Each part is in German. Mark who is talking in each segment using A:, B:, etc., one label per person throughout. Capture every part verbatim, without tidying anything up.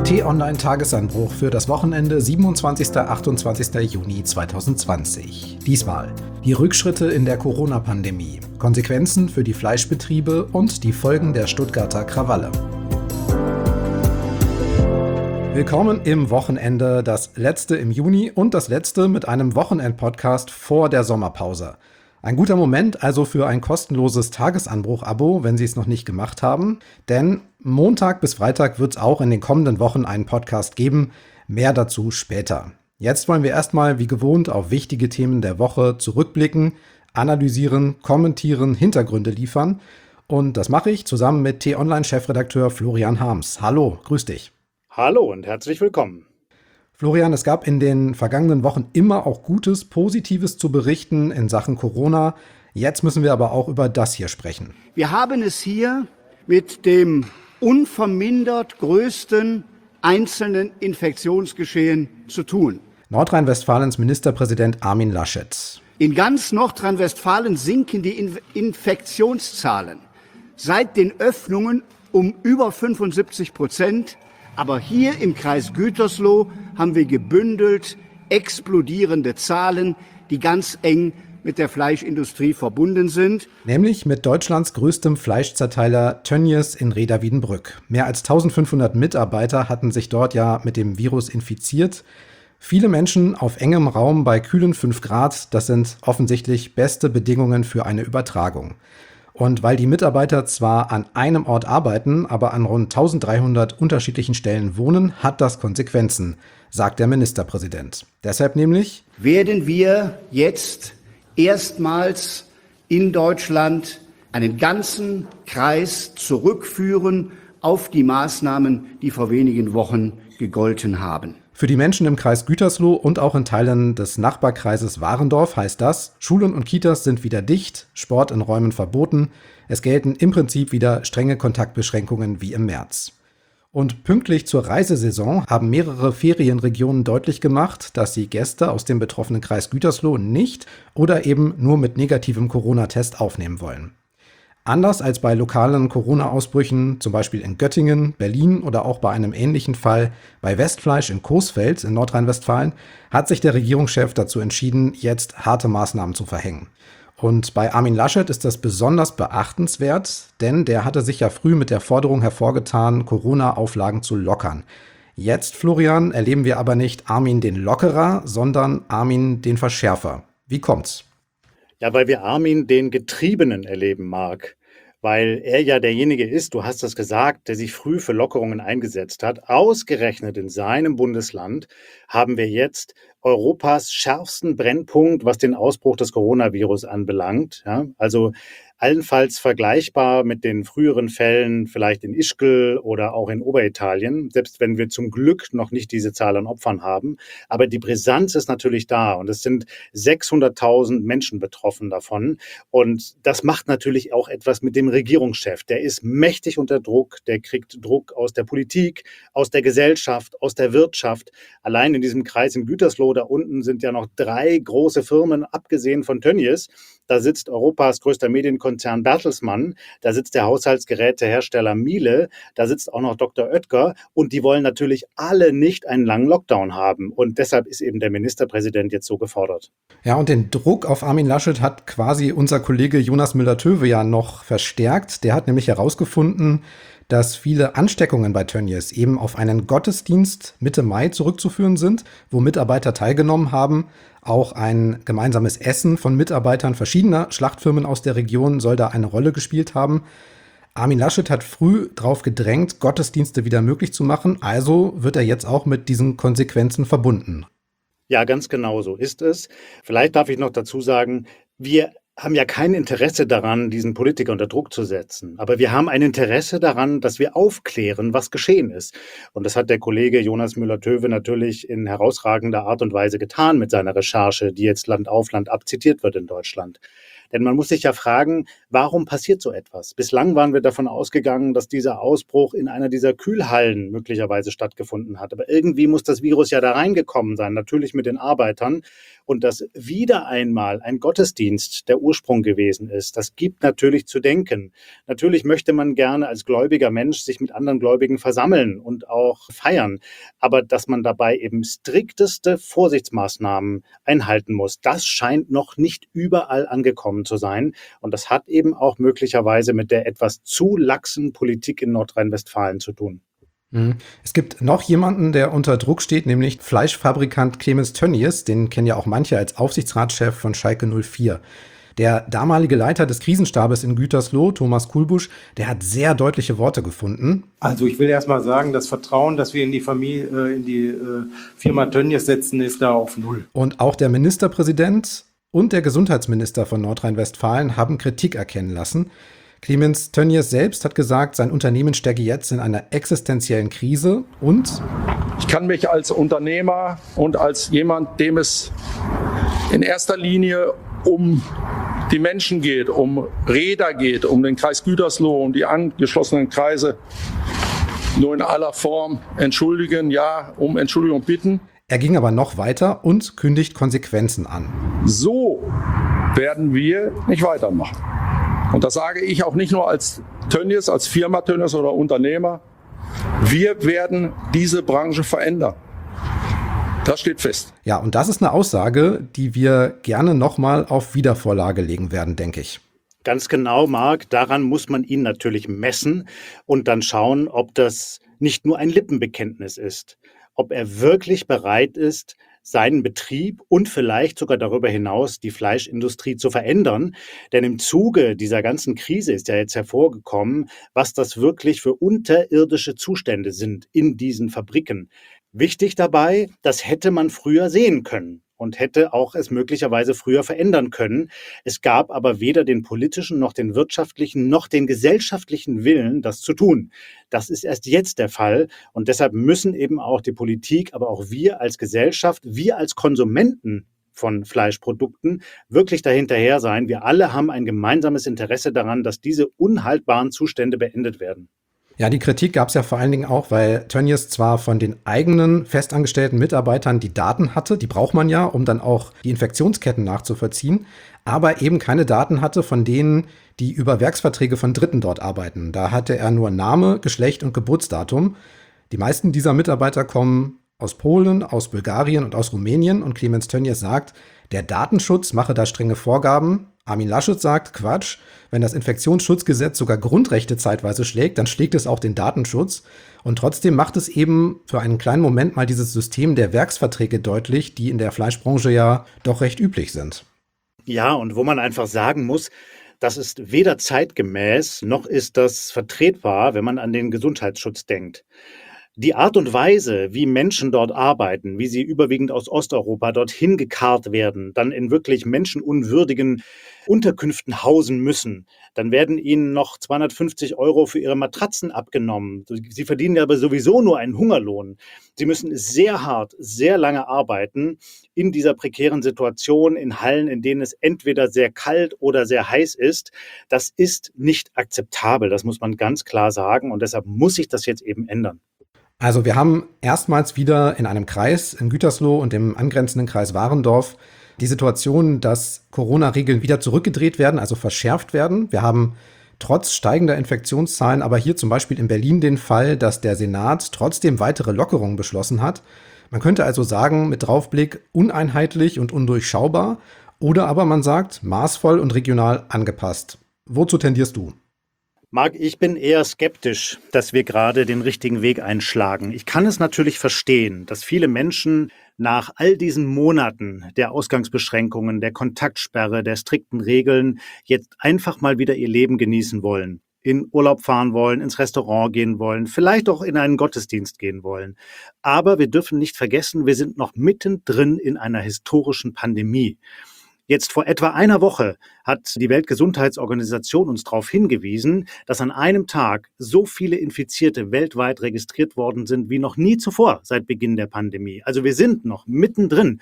A: T-Online-Tagesanbruch für das Wochenende siebenundzwanzigsten bis achtundzwanzigsten Juni zweitausendzwanzig. Diesmal die Rückschritte in der Corona-Pandemie, Konsequenzen für die Fleischbetriebe und die Folgen der Stuttgarter Krawalle. Willkommen im Wochenende, das letzte im Juni und das letzte mit einem Wochenend-Podcast vor der Sommerpause. Ein guter Moment also für ein kostenloses Tagesanbruch-Abo, wenn Sie es noch nicht gemacht haben. Denn Montag bis Freitag wird es auch in den kommenden Wochen einen Podcast geben. Mehr dazu später. Jetzt wollen wir erstmal wie gewohnt auf wichtige Themen der Woche zurückblicken, analysieren, kommentieren, Hintergründe liefern. Und das mache ich zusammen mit T-Online-Chefredakteur Florian Harms. Hallo, grüß dich.
B: Hallo und herzlich willkommen.
A: Florian, es gab in den vergangenen Wochen immer auch Gutes, Positives zu berichten in Sachen Corona. Jetzt müssen wir aber auch über das hier sprechen.
C: Wir haben es hier mit dem unvermindert größten einzelnen Infektionsgeschehen zu tun.
A: Nordrhein-Westfalens Ministerpräsident Armin Laschet.
C: In ganz Nordrhein-Westfalen sinken die In- Infektionszahlen seit den Öffnungen um über fünfundsiebzig Prozent. Aber hier im Kreis Gütersloh haben wir gebündelt explodierende Zahlen, die ganz eng mit der Fleischindustrie verbunden sind.
A: Nämlich mit Deutschlands größtem Fleischzerteiler Tönnies in Reda-Wiedenbrück. Mehr als eintausendfünfhundert Mitarbeiter hatten sich dort ja mit dem Virus infiziert. Viele Menschen auf engem Raum bei kühlen fünf Grad, das sind offensichtlich beste Bedingungen für eine Übertragung. Und weil die Mitarbeiter zwar an einem Ort arbeiten, aber an rund eintausenddreihundert unterschiedlichen Stellen wohnen, hat das Konsequenzen, sagt der Ministerpräsident. Deshalb nämlich
C: werden wir jetzt erstmals in Deutschland einen ganzen Kreis zurückführen auf die Maßnahmen, die vor wenigen Wochen gegolten haben.
A: Für die Menschen im Kreis Gütersloh und auch in Teilen des Nachbarkreises Warendorf heißt das, Schulen und Kitas sind wieder dicht, Sport in Räumen verboten. Es gelten im Prinzip wieder strenge Kontaktbeschränkungen wie im März. Und pünktlich zur Reisesaison haben mehrere Ferienregionen deutlich gemacht, dass sie Gäste aus dem betroffenen Kreis Gütersloh nicht oder eben nur mit negativem Corona-Test aufnehmen wollen. Anders als bei lokalen Corona-Ausbrüchen, zum Beispiel in Göttingen, Berlin oder auch bei einem ähnlichen Fall bei Westfleisch in Coesfeld in Nordrhein-Westfalen, hat sich der Regierungschef dazu entschieden, jetzt harte Maßnahmen zu verhängen. Und bei Armin Laschet ist das besonders beachtenswert, denn der hatte sich ja früh mit der Forderung hervorgetan, Corona-Auflagen zu lockern. Jetzt, Florian, erleben wir aber nicht Armin den Lockerer, sondern Armin den Verschärfer. Wie kommt's?
B: Ja, weil wir Armin den Getriebenen erleben, Marc. Weil er ja derjenige ist, du hast das gesagt, der sich früh für Lockerungen eingesetzt hat. Ausgerechnet in seinem Bundesland haben wir jetzt Europas schärfsten Brennpunkt, was den Ausbruch des Coronavirus anbelangt. Ja, also allenfalls vergleichbar mit den früheren Fällen vielleicht in Ischgl oder auch in Oberitalien, selbst wenn wir zum Glück noch nicht diese Zahl an Opfern haben. Aber die Brisanz ist natürlich da und es sind sechshunderttausend Menschen betroffen davon. Und das macht natürlich auch etwas mit dem Regierungschef. Der ist mächtig unter Druck, der kriegt Druck aus der Politik, aus der Gesellschaft, aus der Wirtschaft. Allein in diesem Kreis in Gütersloh, da unten sind ja noch drei große Firmen, abgesehen von Tönnies. Da sitzt Europas größter Medienkonzern Bertelsmann, da sitzt der Haushaltsgerätehersteller Miele, da sitzt auch noch Doktor Oetker und die wollen natürlich alle nicht einen langen Lockdown haben. Und deshalb ist eben der Ministerpräsident jetzt so gefordert.
A: Ja, und den Druck auf Armin Laschet hat quasi unser Kollege Jonas Müller-Töwe ja noch verstärkt. Der hat nämlich herausgefunden, dass viele Ansteckungen bei Tönnies eben auf einen Gottesdienst Mitte Mai zurückzuführen sind, wo Mitarbeiter teilgenommen haben. Auch ein gemeinsames Essen von Mitarbeitern verschiedener Schlachtfirmen aus der Region soll da eine Rolle gespielt haben. Armin Laschet hat früh darauf gedrängt, Gottesdienste wieder möglich zu machen. Also wird er jetzt auch mit diesen Konsequenzen verbunden.
B: Ja, ganz genau so ist es. Vielleicht darf ich noch dazu sagen, wir haben ja kein Interesse daran, diesen Politiker unter Druck zu setzen. Aber wir haben ein Interesse daran, dass wir aufklären, was geschehen ist. Und das hat der Kollege Jonas Müller-Töwe natürlich in herausragender Art und Weise getan mit seiner Recherche, die jetzt Land auf Land ab zitiert wird in Deutschland. Denn man muss sich ja fragen, warum passiert so etwas? Bislang waren wir davon ausgegangen, dass dieser Ausbruch in einer dieser Kühlhallen möglicherweise stattgefunden hat. Aber irgendwie muss das Virus ja da reingekommen sein, natürlich mit den Arbeitern. Und dass wieder einmal ein Gottesdienst der Ursprung gewesen ist, das gibt natürlich zu denken. Natürlich möchte man gerne als gläubiger Mensch sich mit anderen Gläubigen versammeln und auch feiern. Aber dass man dabei eben strikteste Vorsichtsmaßnahmen einhalten muss, das scheint noch nicht überall angekommen zu sein. Und das hat eben auch möglicherweise mit der etwas zu laxen Politik in Nordrhein-Westfalen zu tun.
A: Es gibt noch jemanden, der unter Druck steht, nämlich Fleischfabrikant Clemens Tönnies. Den kennen ja auch manche als Aufsichtsratschef von Schalke null vier. Der damalige Leiter des Krisenstabes in Gütersloh, Thomas Kuhlbusch, der hat sehr deutliche Worte gefunden.
D: Also ich will erst mal sagen, das Vertrauen, das wir in die Familie, in die äh, Firma Tönnies setzen, ist da auf Null.
A: Und auch der Ministerpräsident und der Gesundheitsminister von Nordrhein-Westfalen haben Kritik erkennen lassen. Clemens Tönnies selbst hat gesagt, sein Unternehmen stecke jetzt in einer existenziellen Krise und
E: ich kann mich als Unternehmer und als jemand, dem es in erster Linie um die Menschen geht, um Räder geht, um den Kreis Gütersloh, um die angeschlossenen Kreise, nur in aller Form entschuldigen, ja, um Entschuldigung bitten.
A: Er ging aber noch weiter und kündigt Konsequenzen an.
E: So werden wir nicht weitermachen. Und das sage ich auch nicht nur als Tönnies, als Firma Tönnies oder Unternehmer. Wir werden diese Branche verändern. Das steht fest.
A: Ja, und das ist eine Aussage, die wir gerne nochmal auf Wiedervorlage legen werden, denke ich.
B: Ganz genau, Marc. Daran muss man ihn natürlich messen und dann schauen, ob das nicht nur ein Lippenbekenntnis ist. Ob er wirklich bereit ist, seinen Betrieb und vielleicht sogar darüber hinaus die Fleischindustrie zu verändern. Denn im Zuge dieser ganzen Krise ist ja jetzt hervorgekommen, was das wirklich für unterirdische Zustände sind in diesen Fabriken. Wichtig dabei, das hätte man früher sehen können und hätte auch es möglicherweise früher verändern können. Es gab aber weder den politischen noch den wirtschaftlichen noch den gesellschaftlichen Willen, das zu tun. Das ist erst jetzt der Fall und deshalb müssen eben auch die Politik, aber auch wir als Gesellschaft, wir als Konsumenten von Fleischprodukten wirklich dahinterher sein. Wir alle haben ein gemeinsames Interesse daran, dass diese unhaltbaren Zustände beendet werden.
A: Ja, die Kritik gab es ja vor allen Dingen auch, weil Tönnies zwar von den eigenen festangestellten Mitarbeitern die Daten hatte, die braucht man ja, um dann auch die Infektionsketten nachzuvollziehen, aber eben keine Daten hatte von denen, die über Werksverträge von Dritten dort arbeiten. Da hatte er nur Name, Geschlecht und Geburtsdatum. Die meisten dieser Mitarbeiter kommen aus Polen, aus Bulgarien und aus Rumänien und Clemens Tönnies sagt, der Datenschutz mache da strenge Vorgaben. Armin Laschet sagt, Quatsch, wenn das Infektionsschutzgesetz sogar Grundrechte zeitweise schlägt, dann schlägt es auch den Datenschutz. Und trotzdem macht es eben für einen kleinen Moment mal dieses System der Werksverträge deutlich, die in der Fleischbranche ja doch recht üblich sind.
B: Ja, und wo man einfach sagen muss, das ist weder zeitgemäß, noch ist das vertretbar, wenn man an den Gesundheitsschutz denkt. Die Art und Weise, wie Menschen dort arbeiten, wie sie überwiegend aus Osteuropa dorthin gekarrt werden, dann in wirklich menschenunwürdigen Unterkünften hausen müssen, dann werden ihnen noch zweihundertfünfzig Euro für ihre Matratzen abgenommen. Sie verdienen ja aber sowieso nur einen Hungerlohn. Sie müssen sehr hart, sehr lange arbeiten in dieser prekären Situation, in Hallen, in denen es entweder sehr kalt oder sehr heiß ist. Das ist nicht akzeptabel, das muss man ganz klar sagen. Und deshalb muss sich das jetzt eben ändern.
A: Also wir haben erstmals wieder in einem Kreis, in Gütersloh und im angrenzenden Kreis Warendorf, die Situation, dass Corona-Regeln wieder zurückgedreht werden, also verschärft werden. Wir haben trotz steigender Infektionszahlen aber hier zum Beispiel in Berlin den Fall, dass der Senat trotzdem weitere Lockerungen beschlossen hat. Man könnte also sagen, mit Draufblick uneinheitlich und undurchschaubar oder aber man sagt maßvoll und regional angepasst. Wozu tendierst du?
B: Marc, ich bin eher skeptisch, dass wir gerade den richtigen Weg einschlagen. Ich kann es natürlich verstehen, dass viele Menschen nach all diesen Monaten der Ausgangsbeschränkungen, der Kontaktsperre, der strikten Regeln jetzt einfach mal wieder ihr Leben genießen wollen. In Urlaub fahren wollen, ins Restaurant gehen wollen, vielleicht auch in einen Gottesdienst gehen wollen. Aber wir dürfen nicht vergessen, wir sind noch mittendrin in einer historischen Pandemie. Jetzt vor etwa einer Woche hat die Weltgesundheitsorganisation uns darauf hingewiesen, dass an einem Tag so viele Infizierte weltweit registriert worden sind wie noch nie zuvor seit Beginn der Pandemie. Also wir sind noch mittendrin.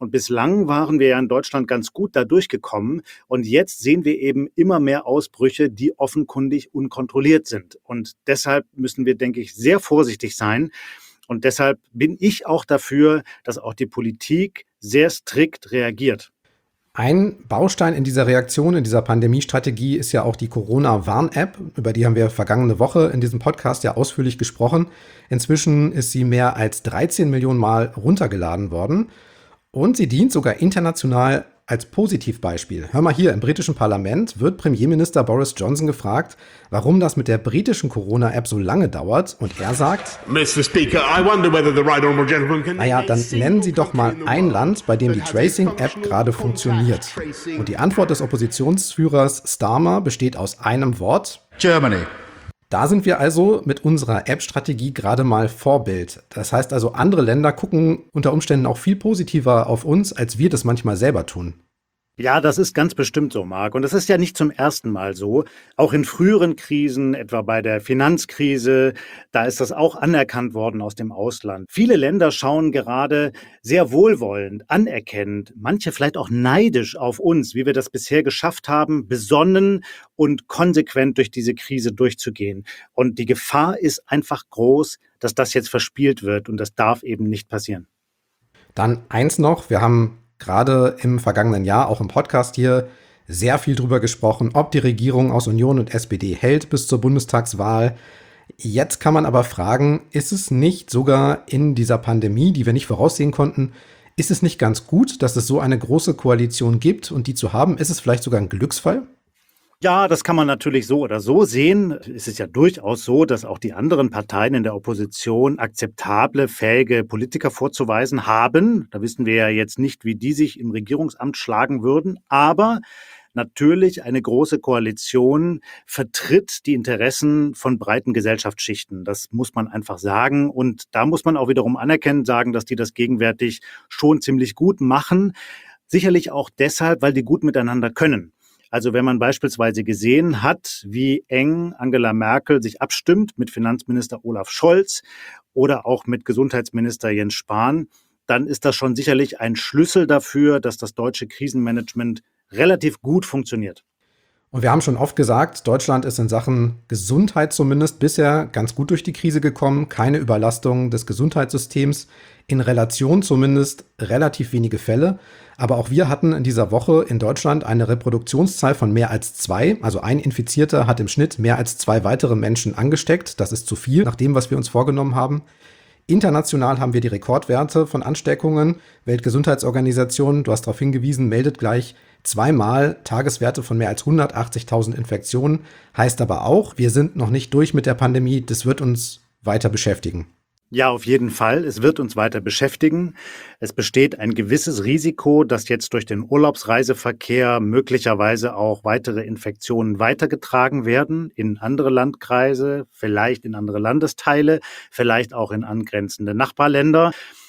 B: Und bislang waren wir ja in Deutschland ganz gut da durchgekommen. Und jetzt sehen wir eben immer mehr Ausbrüche, die offenkundig unkontrolliert sind. Und deshalb müssen wir, denke ich, sehr vorsichtig sein. Und deshalb bin ich auch dafür, dass auch die Politik sehr strikt reagiert.
A: Ein Baustein in dieser Reaktion, in dieser Pandemiestrategie ist ja auch die Corona-Warn-App. Über die haben wir vergangene Woche in diesem Podcast ja ausführlich gesprochen. Inzwischen ist sie mehr als dreizehn Millionen Mal runtergeladen worden. Und sie dient sogar international als Positivbeispiel. Hör mal hier, im britischen Parlament wird Premierminister Boris Johnson gefragt, warum das mit der britischen Corona-App so lange dauert. Und er sagt,
F: Mister Speaker, I wonder whether the right honourable gentleman can...
A: Naja, dann nennen Sie doch mal ein Land, bei dem die Tracing-App gerade funktioniert. Und die Antwort des Oppositionsführers Starmer besteht aus einem Wort.
F: Germany.
A: Da sind wir also mit unserer App-Strategie gerade mal Vorbild. Das heißt also, andere Länder gucken unter Umständen auch viel positiver auf uns, als wir das manchmal selber tun.
B: Ja, das ist ganz bestimmt so, Marc. Und das ist ja nicht zum ersten Mal so. Auch in früheren Krisen, etwa bei der Finanzkrise, da ist das auch anerkannt worden aus dem Ausland. Viele Länder schauen gerade sehr wohlwollend, anerkennend, manche vielleicht auch neidisch auf uns, wie wir das bisher geschafft haben, besonnen und konsequent durch diese Krise durchzugehen. Und die Gefahr ist einfach groß, dass das jetzt verspielt wird. Und das darf eben nicht passieren.
A: Dann eins noch, wir haben gerade im vergangenen Jahr, auch im Podcast hier, sehr viel drüber gesprochen, ob die Regierung aus Union und S P D hält bis zur Bundestagswahl. Jetzt kann man aber fragen, ist es nicht sogar in dieser Pandemie, die wir nicht voraussehen konnten, ist es nicht ganz gut, dass es so eine große Koalition gibt und die zu haben? Ist es vielleicht sogar ein Glücksfall?
B: Ja, das kann man natürlich so oder so sehen. Es ist ja durchaus so, dass auch die anderen Parteien in der Opposition akzeptable, fähige Politiker vorzuweisen haben. Da wissen wir ja jetzt nicht, wie die sich im Regierungsamt schlagen würden. Aber natürlich eine große Koalition vertritt die Interessen von breiten Gesellschaftsschichten. Das muss man einfach sagen. Und da muss man auch wiederum anerkennen, sagen, dass die das gegenwärtig schon ziemlich gut machen. Sicherlich auch deshalb, weil die gut miteinander können. Also wenn man beispielsweise gesehen hat, wie eng Angela Merkel sich abstimmt mit Finanzminister Olaf Scholz oder auch mit Gesundheitsminister Jens Spahn, dann ist das schon sicherlich ein Schlüssel dafür, dass das deutsche Krisenmanagement relativ gut funktioniert.
A: Und wir haben schon oft gesagt, Deutschland ist in Sachen Gesundheit zumindest bisher ganz gut durch die Krise gekommen. Keine Überlastung des Gesundheitssystems, in Relation zumindest relativ wenige Fälle. Aber auch wir hatten in dieser Woche in Deutschland eine Reproduktionszahl von mehr als zwei. Also ein Infizierter hat im Schnitt mehr als zwei weitere Menschen angesteckt. Das ist zu viel, nach dem, was wir uns vorgenommen haben. International haben wir die Rekordwerte von Ansteckungen. Weltgesundheitsorganisation, du hast darauf hingewiesen, meldet gleich zweimal Tageswerte von mehr als hundertachtzigtausend Infektionen. Heißt aber auch, wir sind noch nicht durch mit der Pandemie. Das wird uns weiter beschäftigen.
B: Ja, auf jeden Fall. Es wird uns weiter beschäftigen. Es besteht ein gewisses Risiko, dass jetzt durch den Urlaubsreiseverkehr möglicherweise auch weitere Infektionen weitergetragen werden in andere Landkreise, vielleicht in andere Landesteile, vielleicht auch in angrenzende Nachbarländer.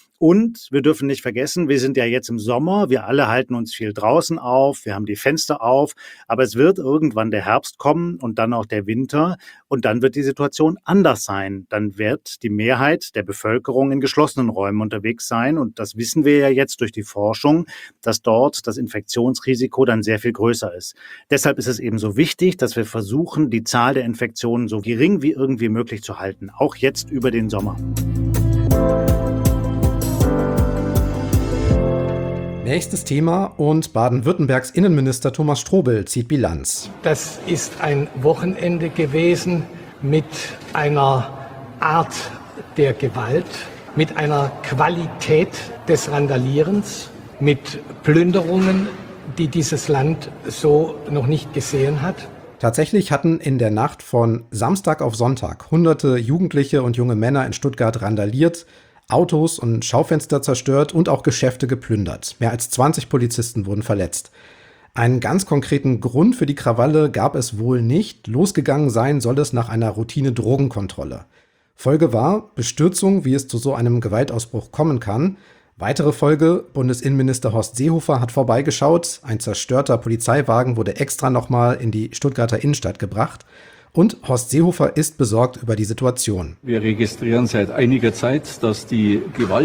B: Und wir dürfen nicht vergessen, wir sind ja jetzt im Sommer, wir alle halten uns viel draußen auf, wir haben die Fenster auf, aber es wird irgendwann der Herbst kommen und dann auch der Winter und dann wird die Situation anders sein. Dann wird die Mehrheit der Bevölkerung in geschlossenen Räumen unterwegs sein und das wissen wir ja jetzt durch die Forschung, dass dort das Infektionsrisiko dann sehr viel größer ist. Deshalb ist es eben so wichtig, dass wir versuchen, die Zahl der Infektionen so gering wie irgendwie möglich zu halten, auch jetzt über den Sommer.
A: Nächstes Thema und Baden-Württembergs Innenminister Thomas Strobel zieht Bilanz.
G: Das ist ein Wochenende gewesen mit einer Art der Gewalt, mit einer Qualität des Randalierens, mit Plünderungen, die dieses Land so noch nicht gesehen hat.
A: Tatsächlich hatten in der Nacht von Samstag auf Sonntag hunderte Jugendliche und junge Männer in Stuttgart randaliert, Autos und Schaufenster zerstört und auch Geschäfte geplündert. Mehr als zwanzig Polizisten wurden verletzt. Einen ganz konkreten Grund für die Krawalle gab es wohl nicht. Losgegangen sein soll es nach einer Routine-Drogenkontrolle. Folge war Bestürzung, wie es zu so einem Gewaltausbruch kommen kann. Weitere Folge, Bundesinnenminister Horst Seehofer hat vorbeigeschaut. Ein zerstörter Polizeiwagen wurde extra nochmal in die Stuttgarter Innenstadt gebracht. Und Horst Seehofer ist besorgt über die Situation.
H: Wir registrieren seit einiger Zeit, dass die Gewalt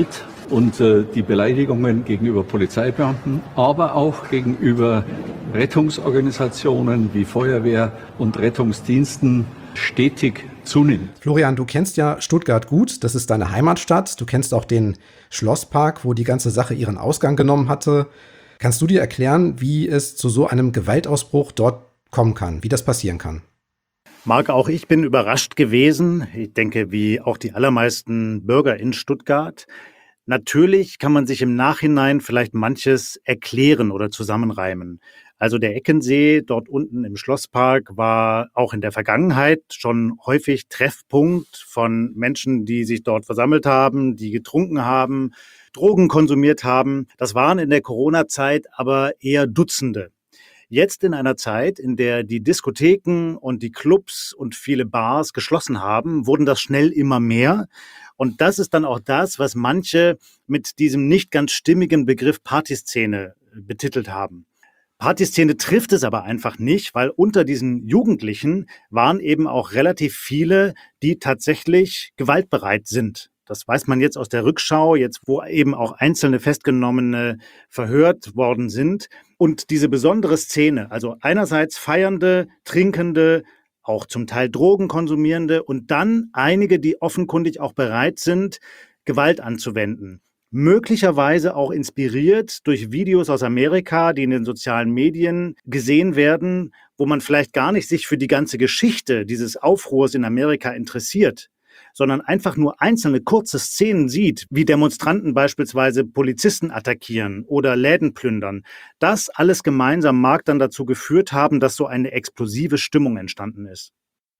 H: Und äh, die Beleidigungen gegenüber Polizeibeamten, aber auch gegenüber Rettungsorganisationen wie Feuerwehr und Rettungsdiensten stetig zunimmt.
A: Florian, du kennst ja Stuttgart gut, das ist deine Heimatstadt. Du kennst auch den Schlosspark, wo die ganze Sache ihren Ausgang genommen hatte. Kannst du dir erklären, wie es zu so einem Gewaltausbruch dort kommen kann, wie das passieren kann?
B: Marc, auch ich bin überrascht gewesen. Ich denke, wie auch die allermeisten Bürger in Stuttgart. Natürlich kann man sich im Nachhinein vielleicht manches erklären oder zusammenreimen. Also der Eckensee dort unten im Schlosspark war auch in der Vergangenheit schon häufig Treffpunkt von Menschen, die sich dort versammelt haben, die getrunken haben, Drogen konsumiert haben. Das waren in der Corona-Zeit aber eher Dutzende. Jetzt in einer Zeit, in der die Diskotheken und die Clubs und viele Bars geschlossen haben, wurden das schnell immer mehr. Und das ist dann auch das, was manche mit diesem nicht ganz stimmigen Begriff Partyszene betitelt haben. Partyszene trifft es aber einfach nicht, weil unter diesen Jugendlichen waren eben auch relativ viele, die tatsächlich gewaltbereit sind. Das weiß man jetzt aus der Rückschau, jetzt wo eben auch einzelne Festgenommene verhört worden sind. Und diese besondere Szene, also einerseits Feiernde, Trinkende, auch zum Teil Drogen konsumierende und dann einige, die offenkundig auch bereit sind, Gewalt anzuwenden. Möglicherweise auch inspiriert durch Videos aus Amerika, die in den sozialen Medien gesehen werden, wo man vielleicht gar nicht sich für die ganze Geschichte dieses Aufruhrs in Amerika interessiert, sondern einfach nur einzelne kurze Szenen sieht, wie Demonstranten beispielsweise Polizisten attackieren oder Läden plündern. Das alles gemeinsam mag dann dazu geführt haben, dass so eine explosive Stimmung entstanden ist.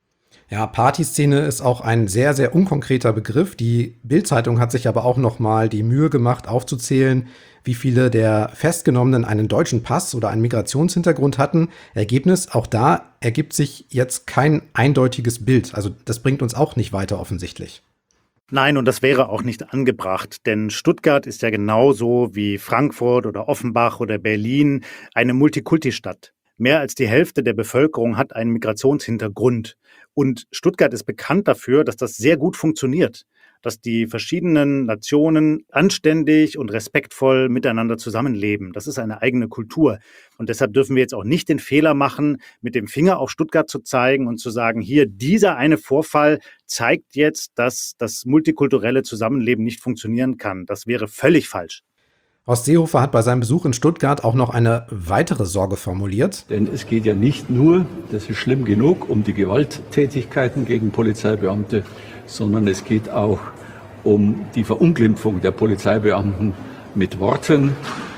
A: Ja, Partyszene ist auch ein sehr, sehr unkonkreter Begriff. Die Bild-Zeitung hat sich aber auch noch mal die Mühe gemacht, aufzuzählen, wie viele der Festgenommenen einen deutschen Pass oder einen Migrationshintergrund hatten. Ergebnis, auch da ergibt sich jetzt kein eindeutiges Bild. Also das bringt uns auch nicht weiter offensichtlich.
B: Nein, und das wäre auch nicht angebracht, denn Stuttgart ist ja genauso wie Frankfurt oder Offenbach oder Berlin eine Multikulti-Stadt. Mehr als die Hälfte der Bevölkerung hat einen Migrationshintergrund. Und Stuttgart ist bekannt dafür, dass das sehr gut funktioniert, dass die verschiedenen Nationen anständig und respektvoll miteinander zusammenleben. Das ist eine eigene Kultur. Und deshalb dürfen wir jetzt auch nicht den Fehler machen, mit dem Finger auf Stuttgart zu zeigen und zu sagen, hier, dieser eine Vorfall zeigt jetzt, dass das multikulturelle Zusammenleben nicht funktionieren kann. Das wäre völlig falsch.
A: Horst Seehofer hat bei seinem Besuch in Stuttgart auch noch eine weitere Sorge formuliert.
H: Denn es geht ja nicht nur, das ist schlimm genug, um die Gewalttätigkeiten gegen Polizeibeamte, sondern es geht auch um die Verunglimpfung der Polizeibeamten mit Worten.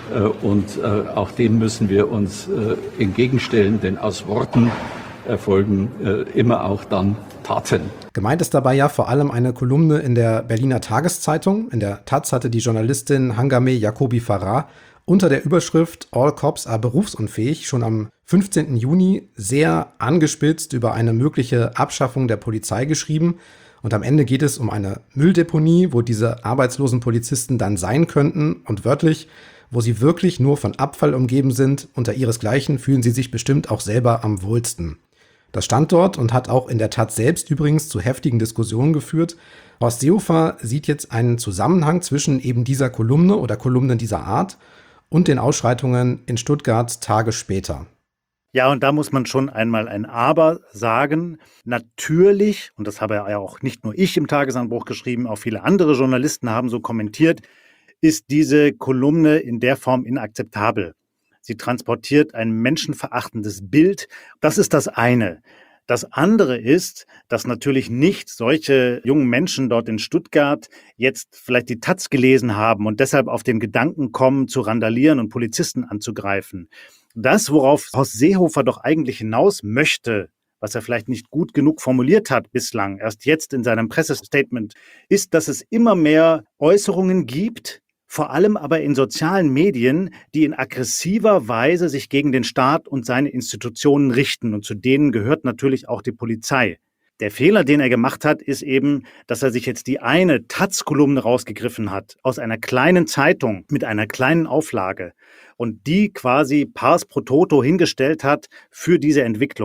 H: Und auch dem müssen wir uns entgegenstellen, denn aus Worten erfolgen immer auch dann Taten.
A: Gemeint ist dabei ja vor allem eine Kolumne in der Berliner Tageszeitung. In der Taz hatte die Journalistin Hangame Jacobi Farah unter der Überschrift All Cops are berufsunfähig schon am fünfzehnten Juni sehr angespitzt über eine mögliche Abschaffung der Polizei geschrieben. Und am Ende geht es um eine Mülldeponie, wo diese arbeitslosen Polizisten dann sein könnten. Und wörtlich, wo sie wirklich nur von Abfall umgeben sind. Unter ihresgleichen fühlen sie sich bestimmt auch selber am wohlsten. Das stand dort und hat auch in der Taz selbst übrigens zu heftigen Diskussionen geführt. Horst Seehofer sieht jetzt einen Zusammenhang zwischen eben dieser Kolumne oder Kolumnen dieser Art und den Ausschreitungen in Stuttgart Tage später.
B: Ja, und da muss man schon einmal ein Aber sagen. Natürlich, und das habe ja auch nicht nur ich im Tagesanbruch geschrieben, auch viele andere Journalisten haben so kommentiert, ist diese Kolumne in der Form inakzeptabel. Sie transportiert ein menschenverachtendes Bild. Das ist das eine. Das andere ist, dass natürlich nicht solche jungen Menschen dort in Stuttgart jetzt vielleicht die Taz gelesen haben und deshalb auf den Gedanken kommen, zu randalieren und Polizisten anzugreifen. Das, worauf Horst Seehofer doch eigentlich hinaus möchte, was er vielleicht nicht gut genug formuliert hat bislang, erst jetzt in seinem Pressestatement, ist, dass es immer mehr Äußerungen gibt, vor allem aber in sozialen Medien, die in aggressiver Weise sich gegen den Staat und seine Institutionen richten. Und zu denen gehört natürlich auch die Polizei. Der Fehler, den er gemacht hat, ist eben, dass er sich jetzt die eine Taz-Kolumne rausgegriffen hat, aus einer kleinen Zeitung mit einer kleinen Auflage und die quasi pars pro toto hingestellt hat für diese Entwicklung.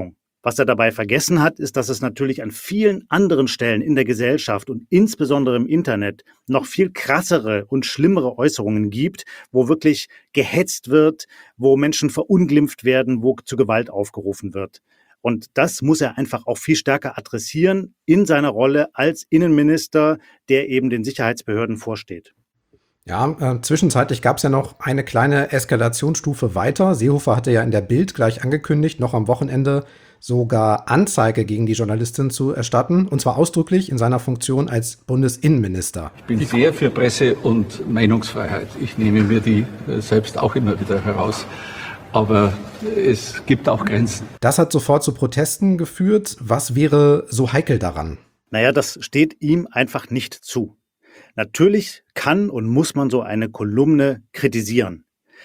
B: Was er dabei vergessen hat, ist, dass es natürlich an vielen anderen Stellen in der Gesellschaft und insbesondere im Internet noch viel krassere und schlimmere Äußerungen gibt, wo wirklich gehetzt wird, wo Menschen verunglimpft werden, wo zu Gewalt aufgerufen wird. Und das muss er einfach auch viel stärker adressieren in seiner Rolle als Innenminister, der eben den Sicherheitsbehörden vorsteht.
A: Ja, äh, zwischenzeitlich gab es ja noch eine kleine Eskalationsstufe weiter. Seehofer hatte ja in der Bild gleich angekündigt, noch am Wochenende sogar Anzeige gegen die Journalistin zu erstatten, und zwar ausdrücklich in seiner Funktion als Bundesinnenminister.
H: Ich bin sehr für Presse- und Meinungsfreiheit. Ich nehme mir die selbst auch immer wieder heraus. Aber es gibt auch Grenzen.
A: Das hat sofort zu Protesten geführt. Was wäre so heikel daran?
B: Naja, das steht ihm einfach nicht zu. Natürlich kann und muss man so eine Kolumne kritisieren.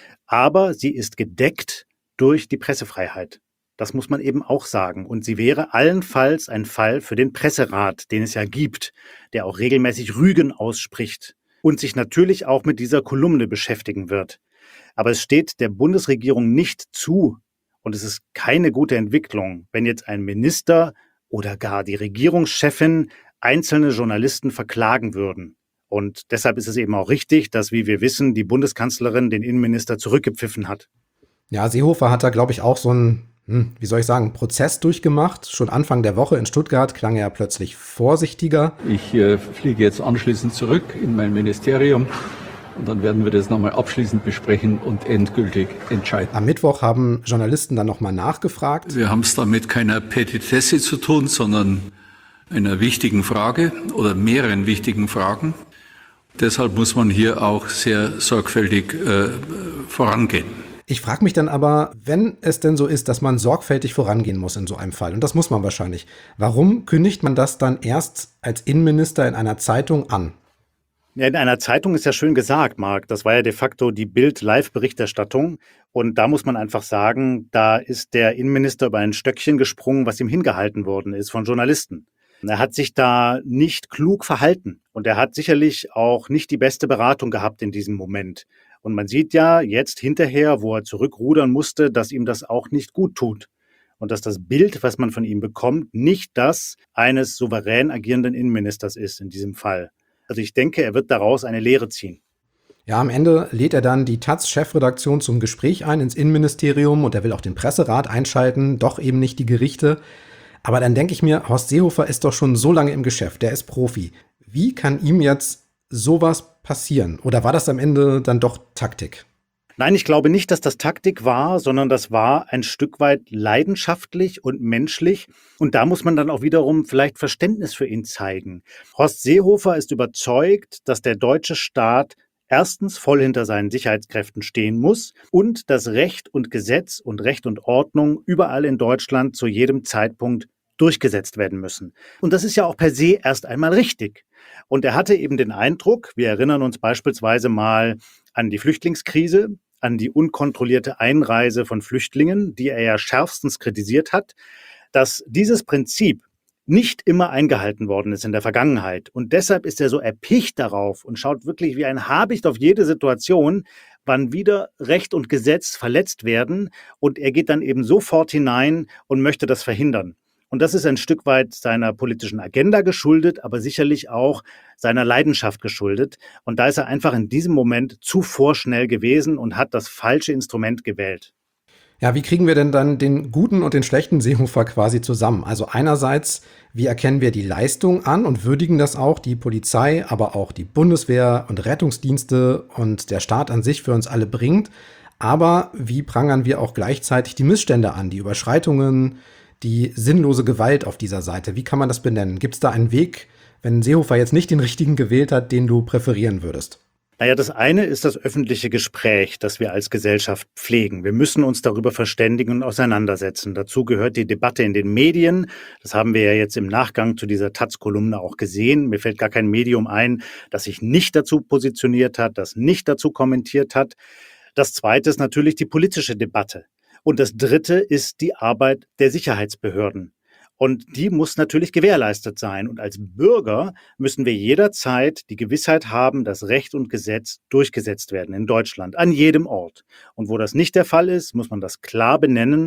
B: Aber sie ist gedeckt durch die Pressefreiheit. Das muss man eben auch sagen. Und sie wäre allenfalls ein Fall für den Presserat, den es ja gibt, der auch regelmäßig Rügen ausspricht und sich natürlich auch mit dieser Kolumne beschäftigen wird. Aber es steht der Bundesregierung nicht zu, und es ist keine gute Entwicklung, wenn jetzt ein Minister oder gar die Regierungschefin einzelne Journalisten verklagen würden. Und deshalb ist es eben auch richtig, dass, wie wir wissen, die Bundeskanzlerin den Innenminister zurückgepfiffen hat.
A: Ja, Seehofer hat da, glaube ich, auch so einen, hm, wie soll ich sagen, Prozess durchgemacht. Schon Anfang der Woche in Stuttgart klang er plötzlich vorsichtiger.
H: Ich äh, fliege jetzt anschließend zurück in mein Ministerium. Und dann werden wir das nochmal abschließend besprechen und endgültig entscheiden.
A: Am Mittwoch haben Journalisten dann nochmal nachgefragt.
I: Wir haben es da mit keiner Petitesse zu tun, sondern einer wichtigen Frage oder mehreren wichtigen Fragen. Deshalb muss man hier auch sehr sorgfältig äh, vorangehen.
A: Ich frage mich dann aber, wenn es denn so ist, dass man sorgfältig vorangehen muss in so einem Fall, und das muss man wahrscheinlich, warum kündigt man das dann erst als Innenminister in einer Zeitung an?
B: Ja, in einer Zeitung ist ja schön gesagt, Marc. Das war ja de facto die Bild-Live-Berichterstattung. Und da muss man einfach sagen, da ist der Innenminister über ein Stöckchen gesprungen, was ihm hingehalten worden ist von Journalisten. Er hat sich da nicht klug verhalten. Und er hat sicherlich auch nicht die beste Beratung gehabt in diesem Moment. Und man sieht ja jetzt hinterher, wo er zurückrudern musste, dass ihm das auch nicht gut tut. Und dass das Bild, was man von ihm bekommt, nicht das eines souverän agierenden Innenministers ist in diesem Fall. Also ich denke, er wird daraus eine Lehre ziehen.
A: Ja, am Ende lädt er dann die Taz-Chefredaktion zum Gespräch ein ins Innenministerium und er will auch den Presserat einschalten, doch eben nicht die Gerichte. Aber dann denke ich mir, Horst Seehofer ist doch schon so lange im Geschäft, der ist Profi. Wie kann ihm jetzt sowas passieren? Oder war das am Ende dann doch Taktik?
B: Nein, ich glaube nicht, dass das Taktik war, sondern das war ein Stück weit leidenschaftlich und menschlich. Und da muss man dann auch wiederum vielleicht Verständnis für ihn zeigen. Horst Seehofer ist überzeugt, dass der deutsche Staat erstens voll hinter seinen Sicherheitskräften stehen muss und dass Recht und Gesetz und Recht und Ordnung überall in Deutschland zu jedem Zeitpunkt durchgesetzt werden müssen. Und das ist ja auch per se erst einmal richtig. Und er hatte eben den Eindruck, wir erinnern uns beispielsweise mal an die Flüchtlingskrise, an die unkontrollierte Einreise von Flüchtlingen, die er ja schärfstens kritisiert hat, dass dieses Prinzip nicht immer eingehalten worden ist in der Vergangenheit. Und deshalb ist er so erpicht darauf und schaut wirklich wie ein Habicht auf jede Situation, wann wieder Recht und Gesetz verletzt werden. Und er geht dann eben sofort hinein und möchte das verhindern. Und das ist ein Stück weit seiner politischen Agenda geschuldet, aber sicherlich auch seiner Leidenschaft geschuldet. Und da ist er einfach in diesem Moment zu vorschnell gewesen und hat das falsche Instrument gewählt.
A: Ja, wie kriegen wir denn dann den guten und den schlechten Seehofer quasi zusammen? Also einerseits, wie erkennen wir die Leistung an und würdigen das auch, die Polizei, aber auch die Bundeswehr und Rettungsdienste und der Staat an sich für uns alle bringt. Aber wie prangern wir auch gleichzeitig die Missstände an, die Überschreitungen, die sinnlose Gewalt auf dieser Seite? Wie kann man das benennen? Gibt es da einen Weg, wenn Seehofer jetzt nicht den richtigen gewählt hat, den du präferieren würdest?
B: Naja, das eine ist das öffentliche Gespräch, das wir als Gesellschaft pflegen. Wir müssen uns darüber verständigen und auseinandersetzen. Dazu gehört die Debatte in den Medien. Das haben wir ja jetzt im Nachgang zu dieser Taz-Kolumne auch gesehen. Mir fällt gar kein Medium ein, das sich nicht dazu positioniert hat, das nicht dazu kommentiert hat. Das zweite ist natürlich die politische Debatte. Und das dritte ist die Arbeit der Sicherheitsbehörden. Und die muss natürlich gewährleistet sein. Und als Bürger müssen wir jederzeit die Gewissheit haben, dass Recht und Gesetz durchgesetzt werden in Deutschland, an jedem Ort. Und wo das nicht der Fall ist, muss man das klar benennen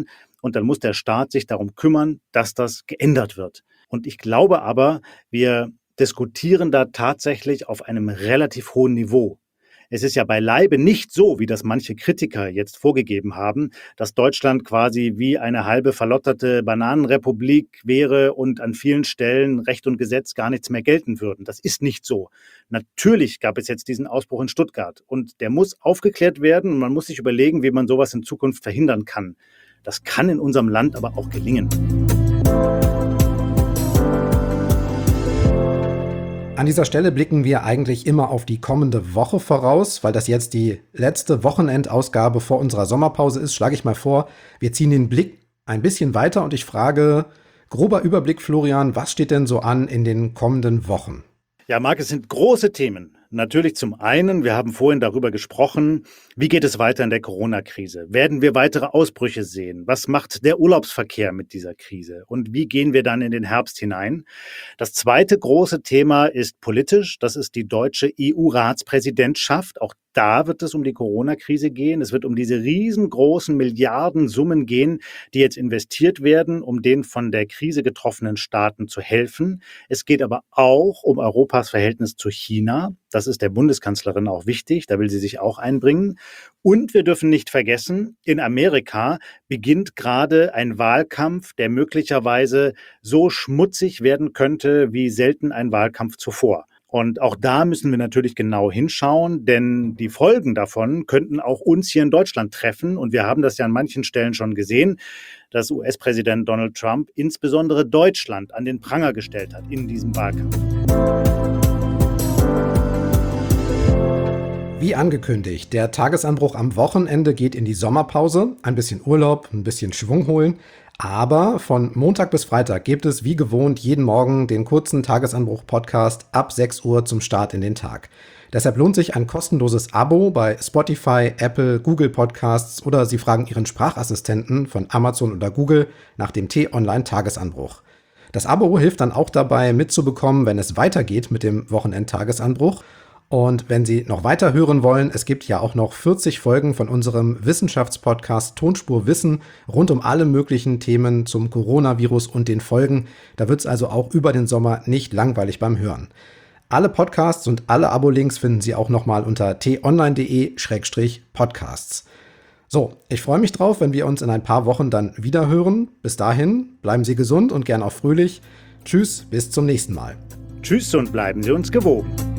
B: und dann muss der Staat sich darum kümmern, dass das geändert wird. Und ich glaube aber, wir diskutieren da tatsächlich auf einem relativ hohen Niveau. Es ist ja beileibe nicht so, wie das manche Kritiker jetzt vorgegeben haben, dass Deutschland quasi wie eine halbe verlotterte Bananenrepublik wäre und an vielen Stellen Recht und Gesetz gar nichts mehr gelten würden. Das ist nicht so. Natürlich gab es jetzt diesen Ausbruch in Stuttgart und der muss aufgeklärt werden und man muss sich überlegen, wie man sowas in Zukunft verhindern kann. Das kann in unserem Land aber auch gelingen.
A: An dieser Stelle blicken wir eigentlich immer auf die kommende Woche voraus, weil das jetzt die letzte Wochenendausgabe vor unserer Sommerpause ist. Schlage ich mal vor, wir ziehen den Blick ein bisschen weiter und ich frage, grober Überblick, Florian, was steht denn so an in den kommenden Wochen?
B: Ja, Marc, es sind große Themen. Natürlich zum einen, wir haben vorhin darüber gesprochen, wie geht es weiter in der Corona-Krise? Werden wir weitere Ausbrüche sehen? Was macht der Urlaubsverkehr mit dieser Krise? Und wie gehen wir dann in den Herbst hinein? Das zweite große Thema ist politisch. Das ist die deutsche E U-Ratspräsidentschaft. Auch da wird es um die Corona-Krise gehen. Es wird um diese riesengroßen Milliardensummen gehen, die jetzt investiert werden, um den von der Krise getroffenen Staaten zu helfen. Es geht aber auch um Europas Verhältnis zu China. Das ist der Bundeskanzlerin auch wichtig. Da will sie sich auch einbringen. Und wir dürfen nicht vergessen, in Amerika beginnt gerade ein Wahlkampf, der möglicherweise so schmutzig werden könnte wie selten ein Wahlkampf zuvor. Und auch da müssen wir natürlich genau hinschauen, denn die Folgen davon könnten auch uns hier in Deutschland treffen. Und wir haben das ja an manchen Stellen schon gesehen, dass U S-Präsident Donald Trump insbesondere Deutschland an den Pranger gestellt hat in diesem Wahlkampf.
A: Wie angekündigt, der Tagesanbruch am Wochenende geht in die Sommerpause. Ein bisschen Urlaub, ein bisschen Schwung holen. Aber von Montag bis Freitag gibt es wie gewohnt jeden Morgen den kurzen Tagesanbruch-Podcast ab sechs Uhr zum Start in den Tag. Deshalb lohnt sich ein kostenloses Abo bei Spotify, Apple, Google Podcasts oder Sie fragen Ihren Sprachassistenten von Amazon oder Google nach dem T-Online-Tagesanbruch. Das Abo hilft dann auch dabei mitzubekommen, wenn es weitergeht mit dem Wochenend-Tagesanbruch. Und wenn Sie noch weiter hören wollen, es gibt ja auch noch vierzig Folgen von unserem Wissenschaftspodcast Tonspur Wissen rund um alle möglichen Themen zum Coronavirus und den Folgen. Da wird es also auch über den Sommer nicht langweilig beim Hören. Alle Podcasts und alle Abo-Links finden Sie auch nochmal unter t online punkt de slash podcasts. So, ich freue mich drauf, wenn wir uns in ein paar Wochen dann wieder hören. Bis dahin, bleiben Sie gesund und gern auch fröhlich. Tschüss, bis zum nächsten Mal.
B: Tschüss und bleiben Sie uns gewogen.